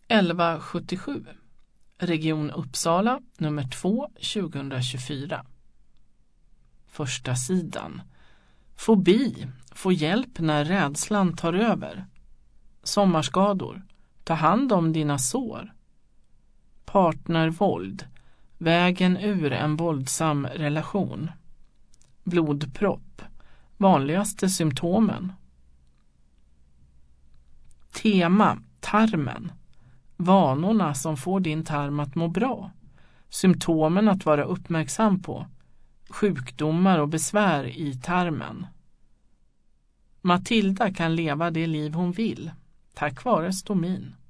1177. Region Uppsala, nummer 2, 2024. Första sidan. Fobi. Få hjälp när rädslan tar över. Sommarskador. Ta hand om dina sår. Partnervåld. Vägen ur en våldsam relation. Blodpropp. Vanligaste symptomen. Tema. Tarmen. Vanorna som får din tarm att må bra. Symptomen att vara uppmärksam på. Sjukdomar och besvär i tarmen. Matilda kan leva det liv hon vill, tack vare stomin.